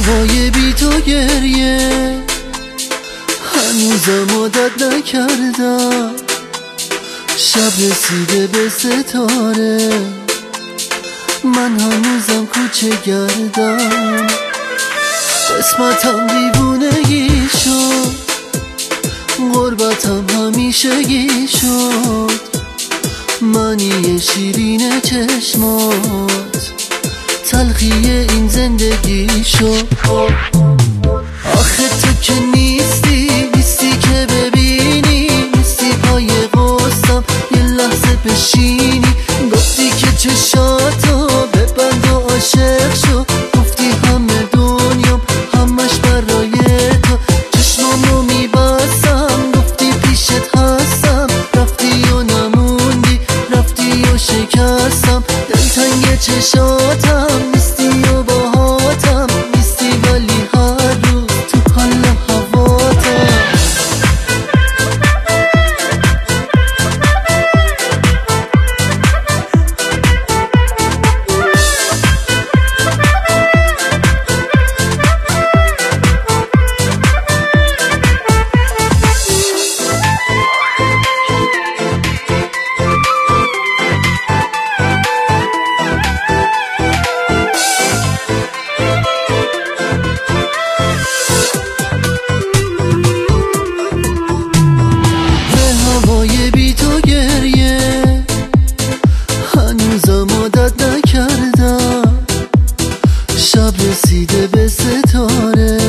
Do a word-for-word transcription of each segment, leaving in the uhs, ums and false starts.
هوای بی تو گریه هنوزم عادت نکردم، شب رسیده به ستاره من هنوزم کوچه گردم. قسمتم دیوونگی شد، غربتم همیشگی شد، معنی شیرین چشمات تلخی این زندگی شد. آخه تو که نیستی، نیستی که ببینی، نیستی پای قصم یه لحظه بشینی. گفتی که چشاتو ببند و عاشق شو، گفتی همه دنیام همش برای تو. چشمامو میبستم گفتی پیشت هستم، رفتی و نموندی، رفتی و شکستم. دلتنگ چشاتم نیستی و باهاتم نیستی، ولی هر روز تو حال هواتم. شب رسیده به ستاره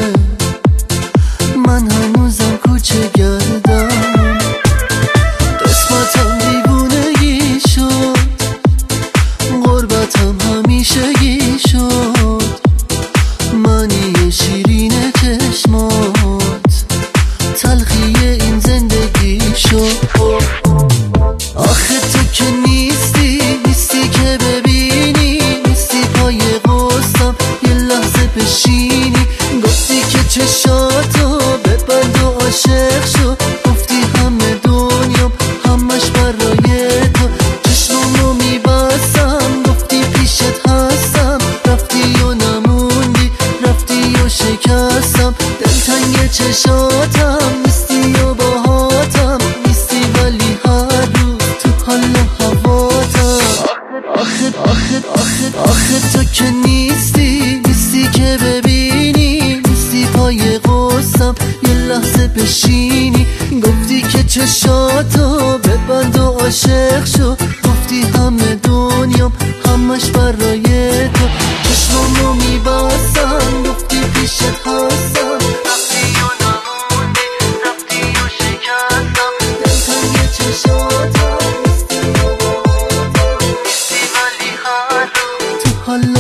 من هنوزم کوچه گردم. قسمتم دیوونگی شد، غربتم همیشگی شد، معنی شیرین چشمات تلخی این زندگی شد. آخه تو که نیستی، نیستی که ببینی، نیستی پای قصم یه لحظه بشینی. گفتی که چشاتو ببند و عاشق شو، گفتی همه دنیام همش برای تو. چشمامو میبستم گفتی پیشت هستم، رفتی و نموندی، رفتی و شکستم. دلتنگ چشاتم نیستی و باهاتم نیستی، ولی هر روز تو حال هواتم. آخه آخه آخه آخه تو که نیستی، نیستی که ببینی، نیستی پای قصم یه لحظه بشینی. گفتی که چشاتو ببند و عاشق شو، گفتی همه دنیام همش برای تو. چشمامو میبستم گفتی پیشت هستم، رفتی و نموندی، رفتی و شکستم. دلتنگ چشاتم نیستی و باهاتم نیستی، ولی هر روز تو حال